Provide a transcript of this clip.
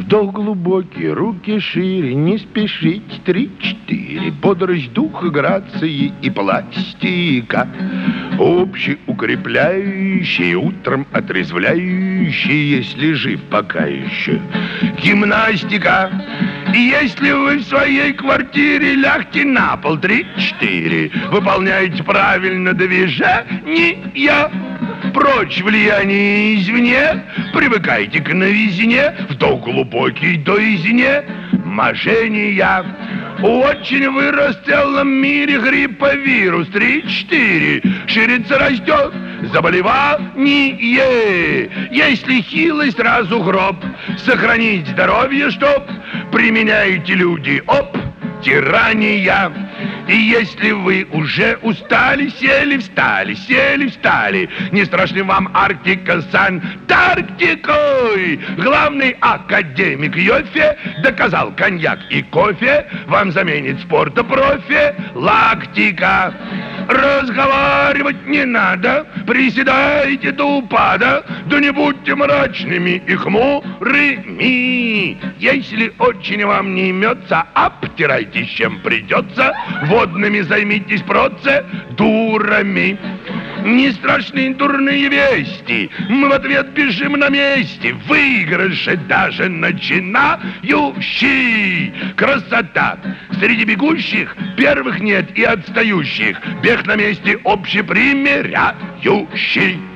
Вдох глубокий, руки шире, не спешить, 3-4. Бодрость духа, грации и пластика. Общеукрепляющие, утром отрезвляющие, если жив пока еще. Гимнастика. И если вы в своей квартире, лягте на пол, 3-4. Выполняете правильно движения. Прочь влияние извне, привыкайте к новизне, вдох глубокий до изне, мошенния. Очень вырос в целом мире грипповирус, 3-4, ширится, растет заболевание. Если хилый, сразу гроб, сохранить здоровье, чтоб применяете люди, тирания. И если вы уже устали, сели, встали, не страшны вам Арктика с Антарктикой. Главный академик Йоффе доказал, коньяк и кофе вам заменит спорта профи лактика. Разговаривать не надо, приседайте до упада, да не будьте мрачными и хмурыми. Если очень вам не имется, обтирайтесь чем придется, водными займитесь процедурами. Не страшны дурные вести, мы в ответ бежим на месте, выигрыши даже начинающий. Красота! Среди бегущих первых нет и отстающих, бег на месте общепримиряющий.